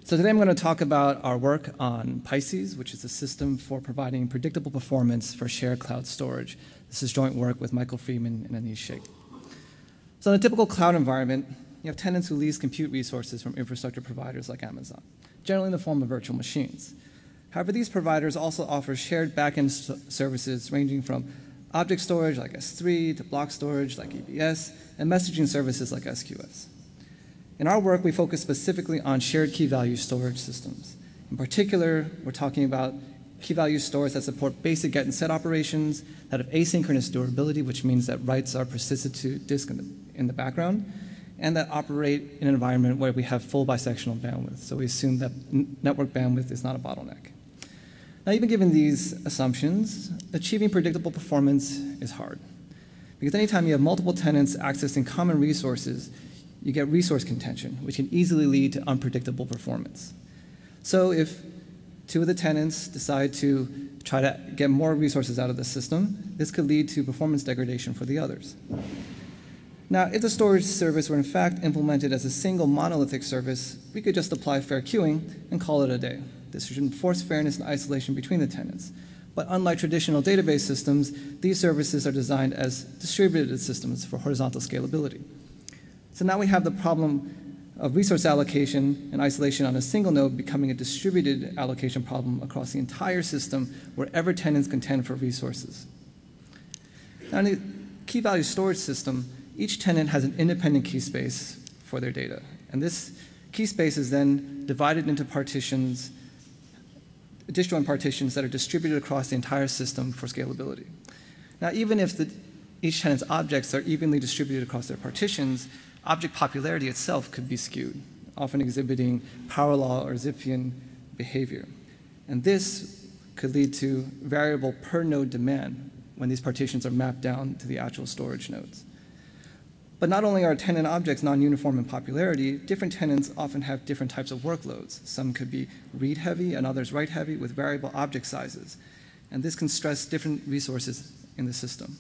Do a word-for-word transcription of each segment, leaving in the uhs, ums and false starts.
So today I'm going to talk about our work on Pisces, which is a system for providing predictable performance for shared cloud storage. This is joint work with Michael Friedman and Anish Sheikh. So in a typical cloud environment, you have tenants who lease compute resources from infrastructure providers like Amazon, generally in the form of virtual machines. However, these providers also offer shared backend services ranging from object storage like S three to block storage like E B S and messaging services like S Q S. In our work, we focus specifically on shared key-value storage systems. In particular, we're talking about key-value stores that support basic get and set operations, that have asynchronous durability, which means that writes are persisted to disk in the, in the background, and that operate in an environment where we have full bisectional bandwidth. So we assume that network bandwidth is not a bottleneck. Now, even given these assumptions, achieving predictable performance is hard. Because anytime you have multiple tenants accessing common resources, you get resource contention, which can easily lead to unpredictable performance. So if two of the tenants decide to try to get more resources out of the system, this could lead to performance degradation for the others. Now, if the storage service were in fact implemented as a single monolithic service, we could just apply fair queuing and call it a day. This should enforce fairness and isolation between the tenants. But unlike traditional database systems, these services are designed as distributed systems for horizontal scalability. So now we have the problem of resource allocation and isolation on a single node becoming a distributed allocation problem across the entire system wherever tenants contend for resources. Now in the key-value storage system, each tenant has an independent key space for their data. And this key space is then divided into partitions, disjoint partitions that are distributed across the entire system for scalability. Now, even if the, each tenant's objects are evenly distributed across their partitions, object popularity itself could be skewed, often exhibiting power law or Zipfian behavior. And this could lead to variable per node demand when these partitions are mapped down to the actual storage nodes. But not only are tenant objects non-uniform in popularity, different tenants often have different types of workloads. Some could be read-heavy and others write-heavy with variable object sizes. And this can stress different resources in the system.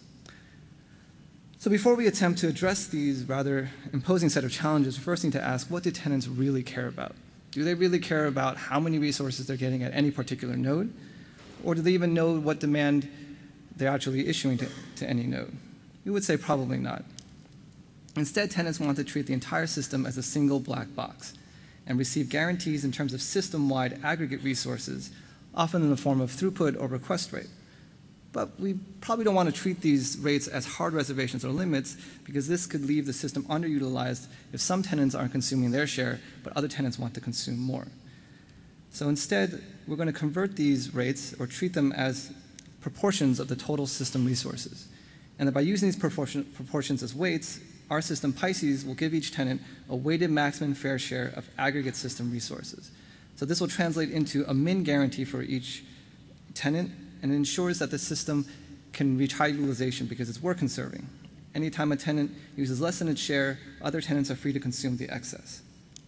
So before we attempt to address these rather imposing set of challenges, we first need to ask, what do tenants really care about? Do they really care about how many resources they're getting at any particular node? Or do they even know what demand they're actually issuing to, to any node? We would say probably not. Instead, tenants want to treat the entire system as a single black box and receive guarantees in terms of system-wide aggregate resources, often in the form of throughput or request rate. But we probably don't want to treat these rates as hard reservations or limits, because this could leave the system underutilized if some tenants aren't consuming their share, but other tenants want to consume more. So instead, we're going to convert these rates or treat them as proportions of the total system resources. And that by using these proportion, proportions as weights, our system Pisces will give each tenant a weighted maximum fair share of aggregate system resources. So this will translate into a min guarantee for each tenant, and ensures that the system can reach high utilization because it's work conserving. Anytime a tenant uses less than its share, other tenants are free to consume the excess.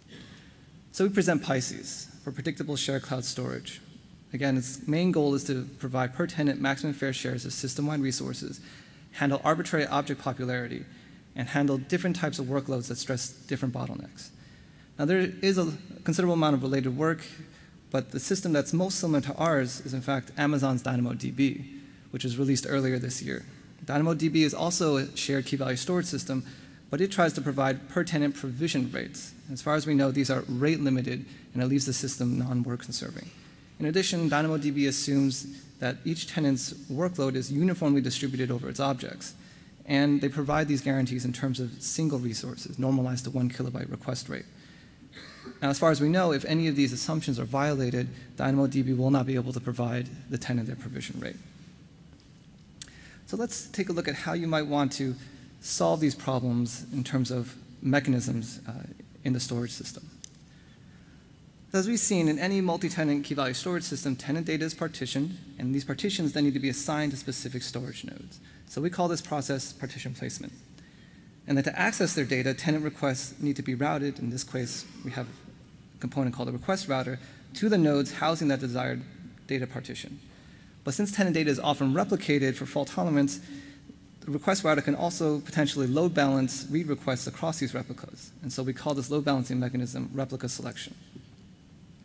So we present Pisces for predictable shared cloud storage. Again, its main goal is to provide per tenant maximum fair shares of system-wide resources, handle arbitrary object popularity, and handle different types of workloads that stress different bottlenecks. Now, there is a considerable amount of related work, but the system that's most similar to ours is, in fact, Amazon's DynamoDB, which was released earlier this year. DynamoDB is also a shared key-value storage system, but it tries to provide per-tenant provision rates. As far as we know, these are rate-limited, and it leaves the system non-work conserving. In addition, DynamoDB assumes that each tenant's workload is uniformly distributed over its objects, and they provide these guarantees in terms of single resources, normalized to one kilobyte request rate. Now, as far as we know, if any of these assumptions are violated, DynamoDB will not be able to provide the tenant their provision rate. So let's take a look at how you might want to solve these problems in terms of mechanisms uh, in the storage system. As we've seen, in any multi-tenant key-value storage system, tenant data is partitioned, and these partitions then need to be assigned to specific storage nodes. So we call this process partition placement. And then to access their data, tenant requests need to be routed. In this case, we have a component called a request router to the nodes housing that desired data partition. But since tenant data is often replicated for fault tolerance, the request router can also potentially load balance read requests across these replicas. And so we call this load balancing mechanism replica selection.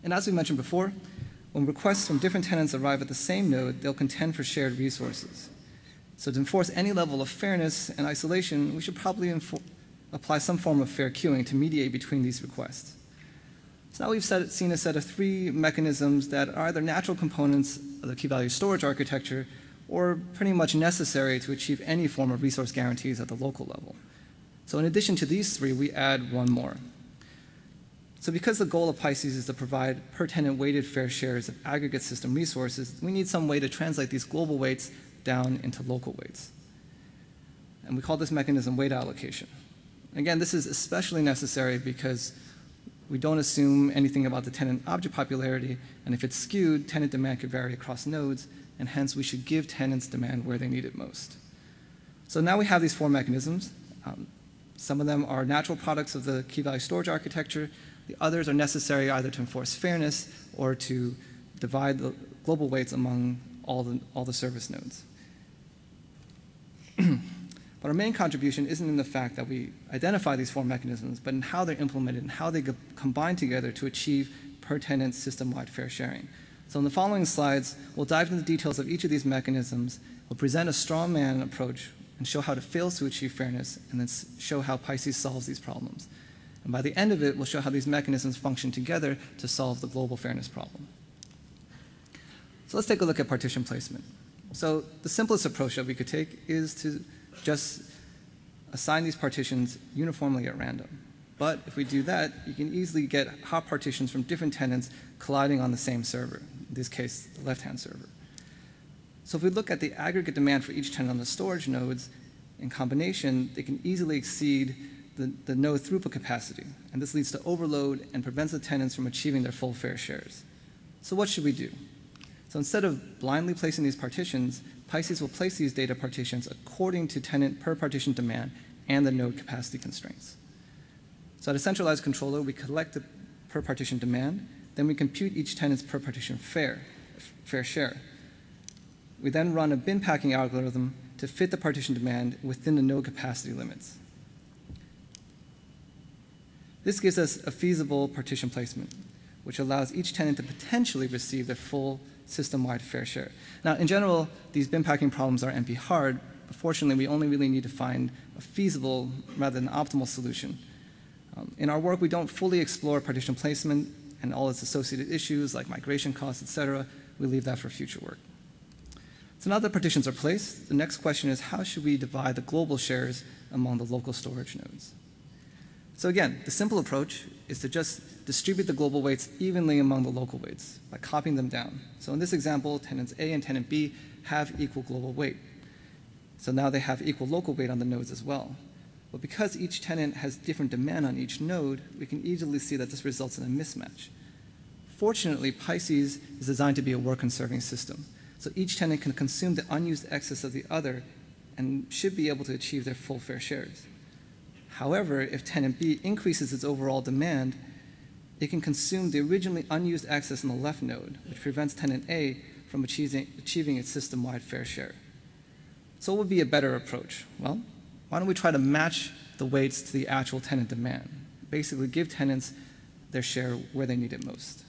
And as we mentioned before, when requests from different tenants arrive at the same node, they'll contend for shared resources. So to enforce any level of fairness and isolation, we should probably apply some form of fair queuing to mediate between these requests. So now we've set, seen a set of three mechanisms that are either natural components of the key-value storage architecture or pretty much necessary to achieve any form of resource guarantees at the local level. So in addition to these three, we add one more. So because the goal of Pisces is to provide per-tenant weighted fair shares of aggregate system resources, we need some way to translate these global weights down into local weights. And we call this mechanism weight allocation. Again, this is especially necessary because we don't assume anything about the tenant object popularity, and if it's skewed, tenant demand could vary across nodes, and hence we should give tenants demand where they need it most. So now we have these four mechanisms. Um, some of them are natural products of the key-value storage architecture. The others are necessary either to enforce fairness or to divide the global weights among all the, all the service nodes. But our main contribution isn't in the fact that we identify these four mechanisms, but in how they're implemented and how they combine together to achieve per-tenant system-wide fair sharing. So in the following slides, we'll dive into the details of each of these mechanisms, we'll present a straw man approach and show how it fails to achieve fairness, and then show how Pisces solves these problems. And by the end of it, we'll show how these mechanisms function together to solve the global fairness problem. So let's take a look at partition placement. So the simplest approach that we could take is to just assign these partitions uniformly at random. But if we do that, you can easily get hot partitions from different tenants colliding on the same server, in this case, the left-hand server. So if we look at the aggregate demand for each tenant on the storage nodes, in combination, they can easily exceed the, the node throughput capacity, and this leads to overload and prevents the tenants from achieving their full fair shares. So what should we do? So instead of blindly placing these partitions, Pisces will place these data partitions according to tenant per partition demand and the node capacity constraints. So at a centralized controller, we collect the per partition demand, then we compute each tenant's per partition fair, fair share. We then run a bin packing algorithm to fit the partition demand within the node capacity limits. This gives us a feasible partition placement, which allows each tenant to potentially receive their full system-wide fair share. Now, in general, these bin packing problems are N P hard, but fortunately, we only really need to find a feasible rather than optimal solution. Um, in our work, we don't fully explore partition placement and all its associated issues like migration costs, et cetera. We leave that for future work. So now that partitions are placed, the next question is how should we divide the global shares among the local storage nodes? So again, the simple approach is to just distribute the global weights evenly among the local weights by copying them down. So in this example, tenants A and tenant B have equal global weight. So now they have equal local weight on the nodes as well. But because each tenant has different demand on each node, we can easily see that this results in a mismatch. Fortunately, Pisces is designed to be a work-conserving system. So each tenant can consume the unused excess of the other and should be able to achieve their full fair shares. However, if tenant B increases its overall demand, it can consume the originally unused excess in the left node, which prevents tenant A from achieving, achieving its system-wide fair share. So what would be a better approach? Well, why don't we try to match the weights to the actual tenant demand? Basically give tenants their share where they need it most.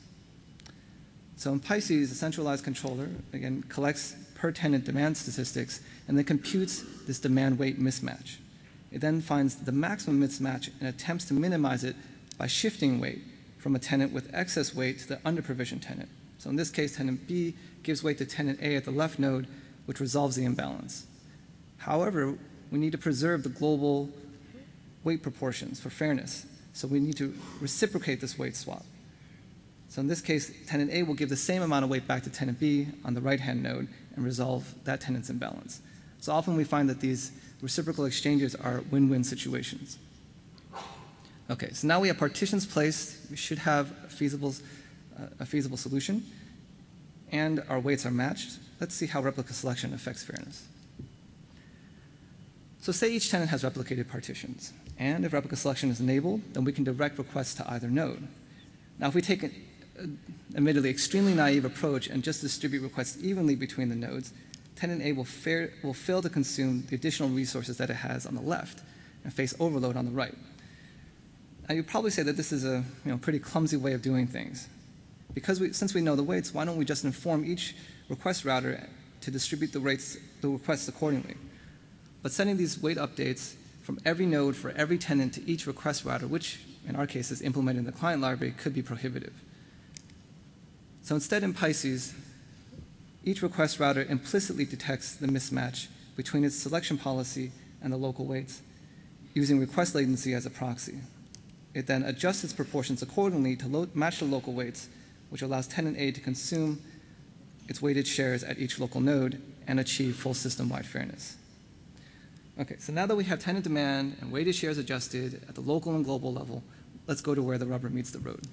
So in Pisces, a centralized controller, again, collects per tenant demand statistics and then computes this demand weight mismatch. It then finds the maximum mismatch and attempts to minimize it by shifting weight from a tenant with excess weight to the under-provisioned tenant. So in this case, tenant B gives weight to tenant A at the left node, which resolves the imbalance. However, we need to preserve the global weight proportions for fairness, so we need to reciprocate this weight swap. So in this case, tenant A will give the same amount of weight back to tenant B on the right-hand node and resolve that tenant's imbalance. So often we find that these reciprocal exchanges are win-win situations. Okay, so now we have partitions placed. We should have a feasible, uh, a feasible solution, and our weights are matched. Let's see how replica selection affects fairness. So say each tenant has replicated partitions, and if replica selection is enabled, then we can direct requests to either node. Now, if we take an uh, admittedly extremely naive approach and just distribute requests evenly between the nodes, tenant A will, fair, will fail to consume the additional resources that it has on the left and face overload on the right. Now, you'd probably say that this is a you know, pretty clumsy way of doing things, because we, since we know the weights, why don't we just inform each request router to distribute the rates, the requests accordingly? But sending these weight updates from every node for every tenant to each request router, which in our case is implemented in the client library, could be prohibitive. So instead in Pisces, each request router implicitly detects the mismatch between its selection policy and the local weights, using request latency as a proxy. It then adjusts its proportions accordingly to match the local weights, which allows tenant A to consume its weighted shares at each local node and achieve full system-wide fairness. Okay, so now that we have tenant demand and weighted shares adjusted at the local and global level, let's go to where the rubber meets the road.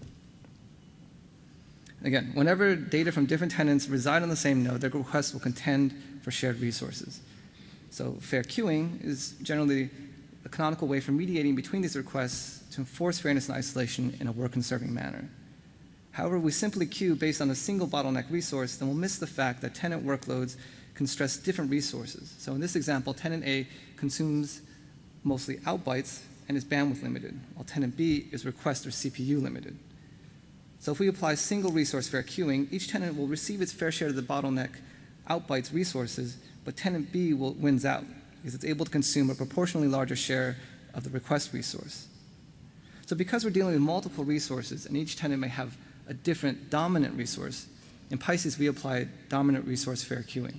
Again, whenever data from different tenants reside on the same node, their requests will contend for shared resources. So fair queuing is generally the canonical way for mediating between these requests to enforce fairness and isolation in a work-conserving manner. However, we simply queue based on a single bottleneck resource, then we'll miss the fact that tenant workloads can stress different resources. So in this example, tenant A consumes mostly out bytes and is bandwidth limited, while tenant B is request or C P U limited. So if we apply single resource fair queuing, each tenant will receive its fair share of the bottleneck out bytes resources, but tenant B will, wins out because it's able to consume a proportionally larger share of the request resource. So because we're dealing with multiple resources and each tenant may have a different dominant resource, in Pisces we apply dominant resource fair queuing.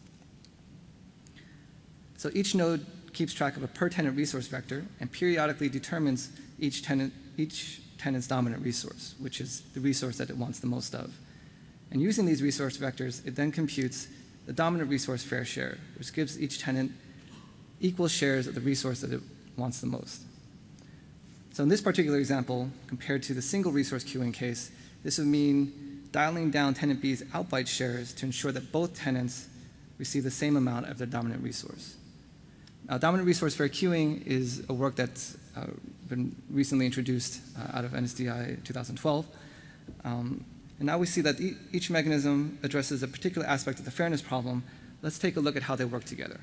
So each node keeps track of a per tenant resource vector and periodically determines each tenant, each tenant's dominant resource, which is the resource that it wants the most of. And using these resource vectors, it then computes the dominant resource fair share, which gives each tenant equal shares of the resource that it wants the most. So in this particular example, compared to the single resource queuing case, this would mean dialing down tenant B's outbyte shares to ensure that both tenants receive the same amount of their dominant resource. Now, dominant resource fair queuing is a work that's uh, been recently introduced uh, out of N S D I two thousand twelve. Um, and now we see that e each mechanism addresses a particular aspect of the fairness problem. Let's take a look at how they work together.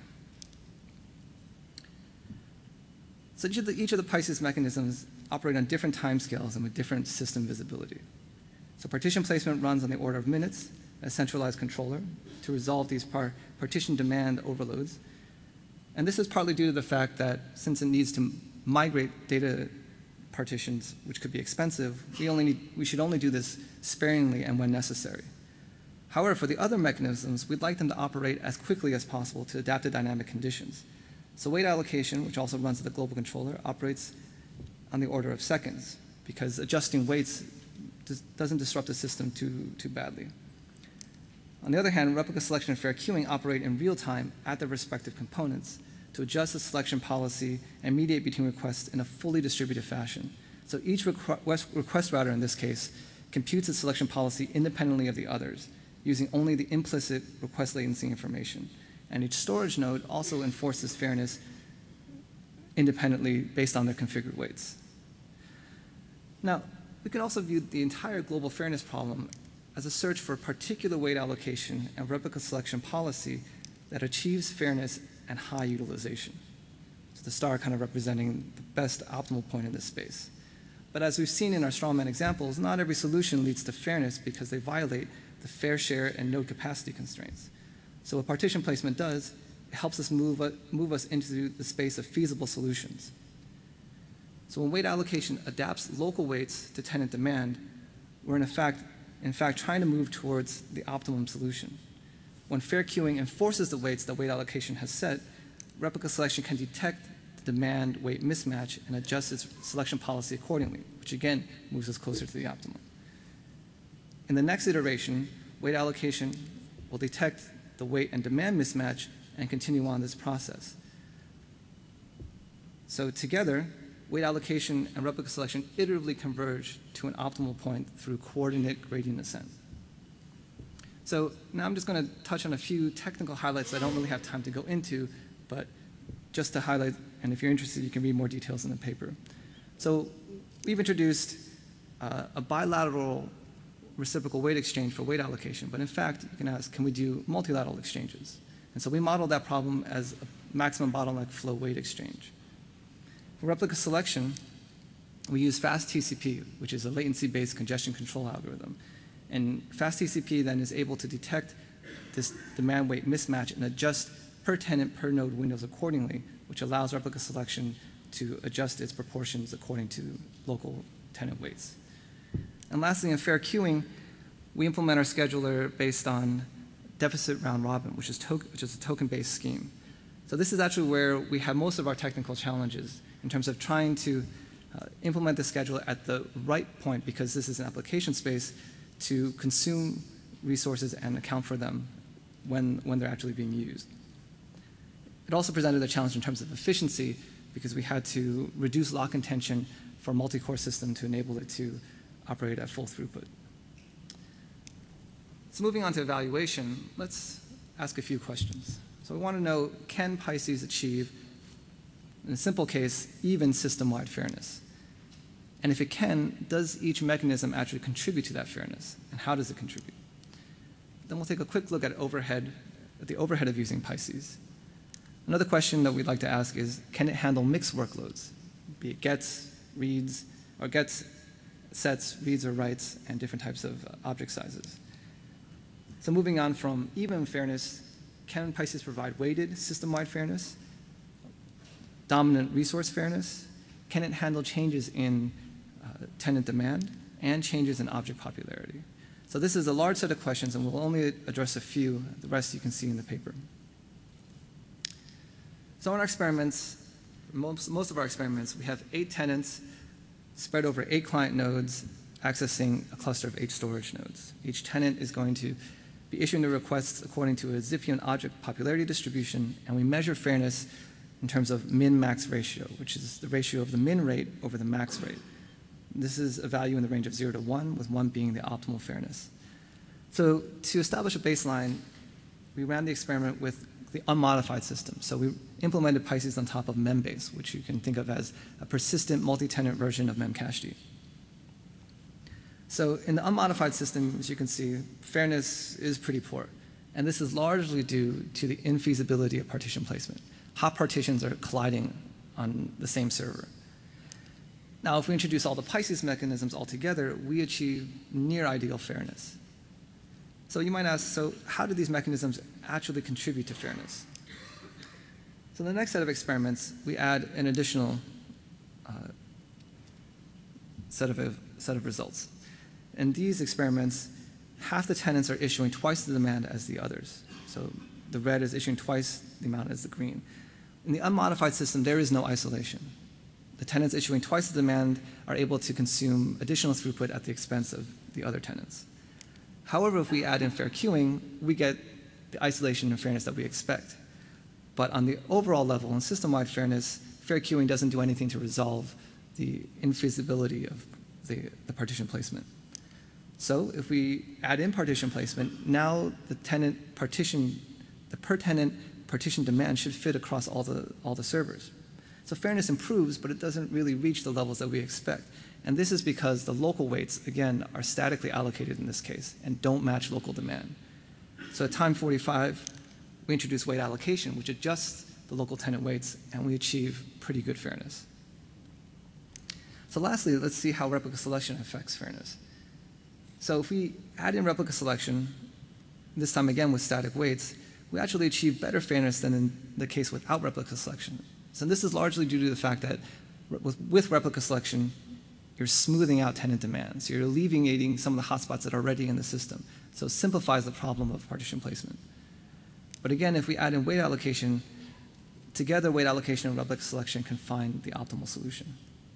So each of the, each of the Pisces mechanisms operate on different timescales and with different system visibility. So partition placement runs on the order of minutes, a centralized controller, to resolve these par partition demand overloads. And this is partly due to the fact that since it needs to migrate data partitions, which could be expensive, we, only need, we should only do this sparingly and when necessary. However, for the other mechanisms, we'd like them to operate as quickly as possible to adapt to dynamic conditions. So weight allocation, which also runs at the global controller, operates on the order of seconds because adjusting weights doesn't disrupt the system too, too badly. On the other hand, replica selection and fair queuing operate in real time at their respective components to adjust the selection policy and mediate between requests in a fully distributed fashion. So each request, request router in this case computes its selection policy independently of the others, using only the implicit request latency information. And each storage node also enforces fairness independently based on their configured weights. Now, we can also view the entire global fairness problem as a search for a particular weight allocation and replica selection policy that achieves fairness and high utilization. So the star kind of representing the best optimal point in this space. But as we've seen in our strawman examples, not every solution leads to fairness because they violate the fair share and node capacity constraints. So what partition placement does, it helps us move, uh, move us into the space of feasible solutions. So when weight allocation adapts local weights to tenant demand, we're in effect, in fact trying to move towards the optimum solution. When fair queuing enforces the weights that weight allocation has set, replica selection can detect the demand-weight mismatch and adjust its selection policy accordingly, which again moves us closer to the optimum. In the next iteration, weight allocation will detect the weight and demand mismatch and continue on this process. So together, weight allocation and replica selection iteratively converge to an optimal point through coordinate gradient ascent. So now I'm just going to touch on a few technical highlights that I don't really have time to go into, but just to highlight, and if you're interested, you can read more details in the paper. So we've introduced uh, a bilateral reciprocal weight exchange for weight allocation, but in fact, you can ask, can we do multilateral exchanges? And so we modeled that problem as a maximum bottleneck flow weight exchange. For replica selection, we use fast T C P, which is a latency-based congestion control algorithm. And FastTCP then is able to detect this demand weight mismatch and adjust per tenant per node windows accordingly, which allows replica selection to adjust its proportions according to local tenant weights. And lastly, in fair queuing, we implement our scheduler based on deficit round robin, which is, which is a token-based scheme. So this is actually where we have most of our technical challenges in terms of trying to uh, implement the scheduler at the right point, because this is an application space, to consume resources and account for them when, when they're actually being used. It also presented a challenge in terms of efficiency, because we had to reduce lock intention for a multi-core system to enable it to operate at full throughput. So moving on to evaluation, let's ask a few questions. So we want to know, can Pisces achieve, in a simple case, even system-wide fairness? And if it can, does each mechanism actually contribute to that fairness? And how does it contribute? Then we'll take a quick look at overhead, at the overhead of using Pisces. Another question that we'd like to ask is, can it handle mixed workloads, be it gets, reads, or gets, sets, reads, or writes, and different types of uh, object sizes? So moving on from even fairness, can Pisces provide weighted system-wide fairness, dominant resource fairness? Can it handle changes in uh, tenant demand and changes in object popularity? So this is a large set of questions, and we'll only address a few. The rest you can see in the paper. So in our experiments, most, most of our experiments, we have eight tenants spread over eight client nodes accessing a cluster of eight storage nodes. Each tenant is going to be issuing the requests according to a Zipf-ion object popularity distribution, and we measure fairness in terms of min-max ratio, which is the ratio of the min rate over the max rate. This is a value in the range of zero to one, with one being the optimal fairness. So to establish a baseline, we ran the experiment with the unmodified system. So we implemented Pisces on top of Membase, which you can think of as a persistent multi-tenant version of Memcached. So in the unmodified system, as you can see, fairness is pretty poor. And this is largely due to the infeasibility of partition placement. Hot partitions are colliding on the same server. Now, if we introduce all the Pisces mechanisms altogether, we achieve near ideal fairness. So you might ask, so how do these mechanisms actually contribute to fairness? So in the next set of experiments, we add an additional uh, set of, set of results. In these experiments, half the tenants are issuing twice the demand as the others. So the red is issuing twice the amount as the green. In the unmodified system, there is no isolation. The tenants issuing twice the demand are able to consume additional throughput at the expense of the other tenants. However, if we add in fair queuing, we get the isolation and fairness that we expect. But on the overall level, in system-wide fairness, fair queuing doesn't do anything to resolve the infeasibility of the, the partition placement. So if we add in partition placement, now the tenant partition, the per tenant partition demand should fit across all the, all the servers. So fairness improves, but it doesn't really reach the levels that we expect. And this is because the local weights, again, are statically allocated in this case and don't match local demand. So at time forty-five, we introduce weight allocation, which adjusts the local tenant weights, and we achieve pretty good fairness. So lastly, let's see how replica selection affects fairness. So if we add in replica selection, this time again with static weights, we actually achieve better fairness than in the case without replica selection. So this is largely due to the fact that with, with replica selection, you're smoothing out tenant demand. So you're alleviating some of the hotspots that are already in the system. So it simplifies the problem of partition placement. But again, if we add in weight allocation, together weight allocation and replica selection can find the optimal solution.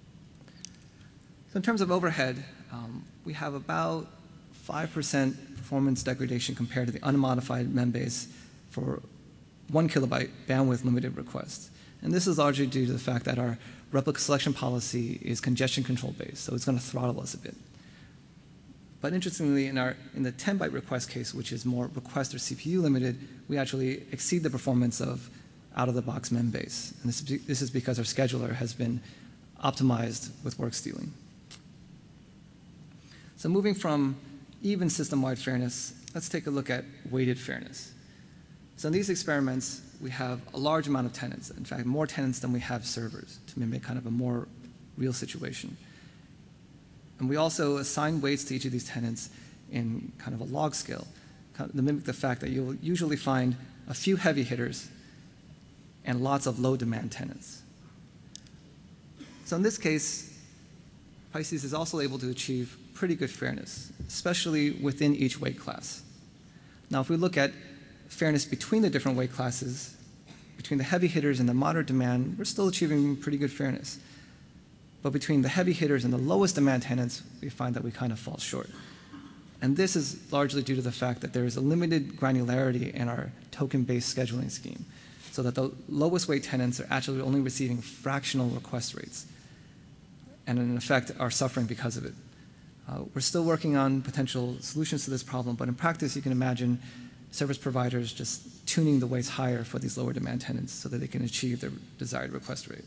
So in terms of overhead, um, we have about five percent performance degradation compared to the unmodified Membase for one kilobyte bandwidth limited requests. And this is largely due to the fact that our replica selection policy is congestion control based, so it's going to throttle us a bit. But interestingly, in, our, in the ten byte request case, which is more request or C P U limited, we actually exceed the performance of out-of-the-box Membase. And this, this is because our scheduler has been optimized with work stealing. So moving from even system-wide fairness, let's take a look at weighted fairness. So in these experiments, we have a large amount of tenants. In fact, more tenants than we have servers to mimic kind of a more real situation. And we also assign weights to each of these tenants in kind of a log scale, kind of to mimic the fact that you'll usually find a few heavy hitters and lots of low demand tenants. So in this case, Pisces is also able to achieve pretty good fairness, especially within each weight class. Now, if we look at fairness between the different weight classes, between the heavy hitters and the moderate demand, we're still achieving pretty good fairness. But between the heavy hitters and the lowest demand tenants, we find that we kind of fall short. And this is largely due to the fact that there is a limited granularity in our token-based scheduling scheme, so that the lowest weight tenants are actually only receiving fractional request rates, and in effect are suffering because of it. Uh, we're still working on potential solutions to this problem, but in practice, you can imagine service providers just tuning the weights higher for these lower demand tenants so that they can achieve their desired request rate.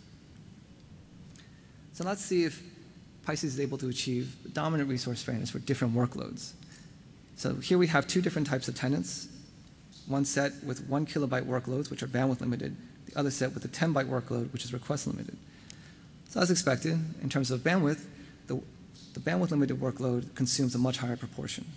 So let's see if Pisces is able to achieve dominant resource fairness for different workloads. So here we have two different types of tenants, one set with one kilobyte workloads, which are bandwidth limited, the other set with a ten byte workload, which is request limited. So as expected, in terms of bandwidth, the, the bandwidth limited workload consumes a much higher proportion.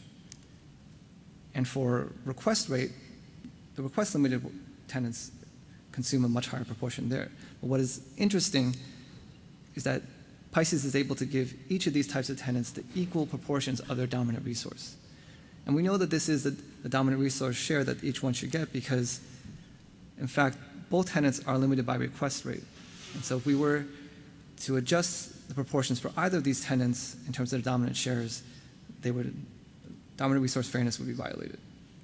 And for request rate, the request limited tenants consume a much higher proportion there. But what is interesting is that Pisces is able to give each of these types of tenants the equal proportions of their dominant resource. And we know that this is the, the dominant resource share that each one should get because, in fact, both tenants are limited by request rate. And so if we were to adjust the proportions for either of these tenants in terms of their dominant shares, they would, dominant resource fairness would be violated.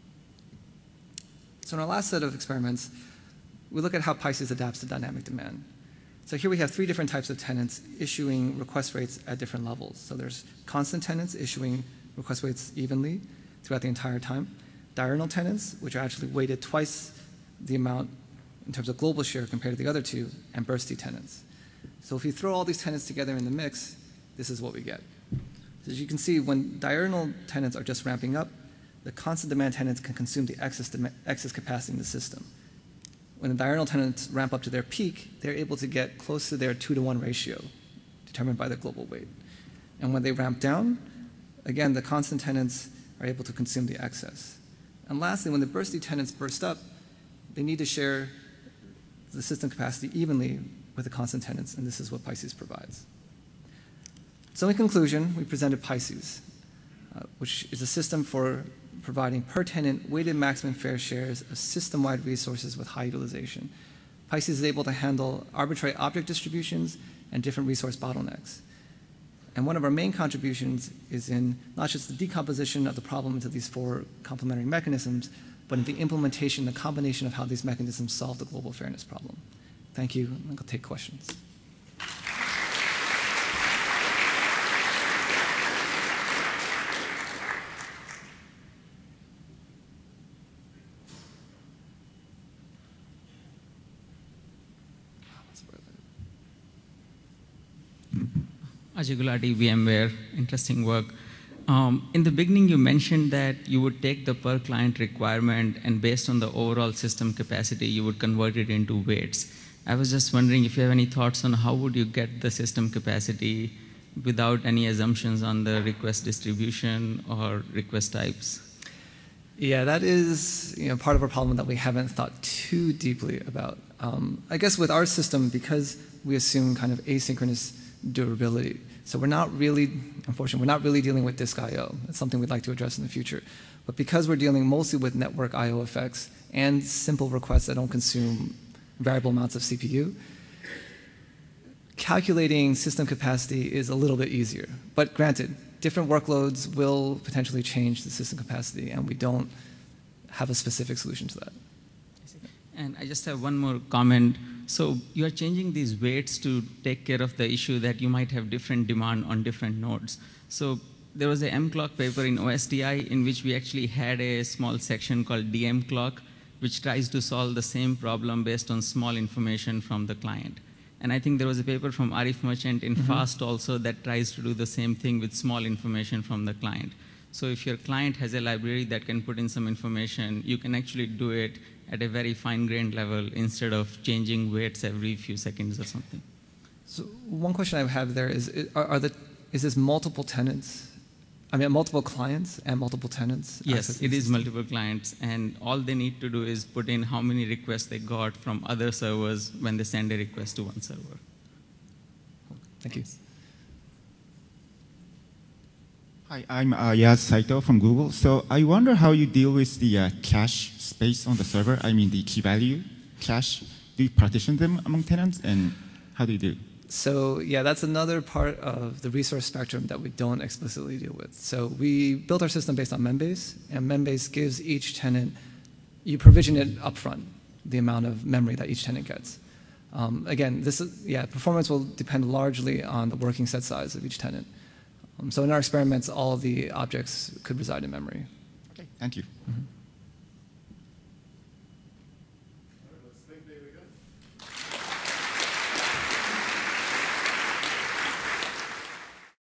So in our last set of experiments, we look at how Pisces adapts to dynamic demand. So here we have three different types of tenants issuing request rates at different levels. So there's constant tenants issuing request rates evenly throughout the entire time, diurnal tenants, which are actually weighted twice the amount in terms of global share compared to the other two, and bursty tenants. So if you throw all these tenants together in the mix, this is what we get. So as you can see, when diurnal tenants are just ramping up, the constant demand tenants can consume the excess, excess capacity in the system. When the diurnal tenants ramp up to their peak, they're able to get close to their two to one ratio determined by the global weight. And when they ramp down, again, the constant tenants are able to consume the excess. And lastly, when the bursty tenants burst up, they need to share the system capacity evenly with the constant tenants, and this is what Pisces provides. So in conclusion, we presented Pisces, uh, which is a system for providing per tenant weighted maximum fair shares of system-wide resources with high utilization. Pisces is able to handle arbitrary object distributions and different resource bottlenecks. And one of our main contributions is in not just the decomposition of the problem into these four complementary mechanisms, but in the implementation, the combination of how these mechanisms solve the global fairness problem. Thank you. I'll take questions. Ajay Gulati, VMware, interesting work. Um, in the beginning, you mentioned that you would take the per client requirement and based on the overall system capacity, you would convert it into weights. I was just wondering if you have any thoughts on how would you get the system capacity without any assumptions on the request distribution or request types? Yeah, that is you know, part of our problem that we haven't thought too deeply about. Um, I guess with our system, because we assume kind of asynchronous durability, so we're not really, unfortunately, we're not really dealing with disk I O. That's something we'd like to address in the future. But because we're dealing mostly with network I O effects and simple requests that don't consume variable amounts of C P U, calculating system capacity is a little bit easier. But granted, different workloads will potentially change the system capacity, and we don't have a specific solution to that. And I just have one more comment. So you are changing these weights to take care of the issue that you might have different demand on different nodes. So there was a M clock paper in O S D I in which we actually had a small section called D M clock, which tries to solve the same problem based on small information from the client. And I think there was a paper from Arif Merchant in mm-hmm. FAST also that tries to do the same thing with small information from the client. So if your client has a library that can put in some information, you can actually do it at a very fine-grained level instead of changing weights every few seconds or something. So one question I have there is, are, are the, is this multiple tenants I mean, multiple clients and multiple tenants? Yes, it is multiple clients, and all they need to do is put in how many requests they got from other servers when they send a request to one server. Thank you. Hi, I'm uh, Yaz Saito from Google. So I wonder how you deal with the uh, cache space on the server. I mean, the key value cache. Do you partition them among tenants, and how do you do? So yeah, that's another part of the resource spectrum that we don't explicitly deal with. So we built our system based on Membase, and Membase gives each tenant, you provision it upfront, the amount of memory that each tenant gets. Um, again, this is, yeah, performance will depend largely on the working set size of each tenant. Um, so in our experiments, all of the objects could reside in memory. Okay, thank you. Mm-hmm.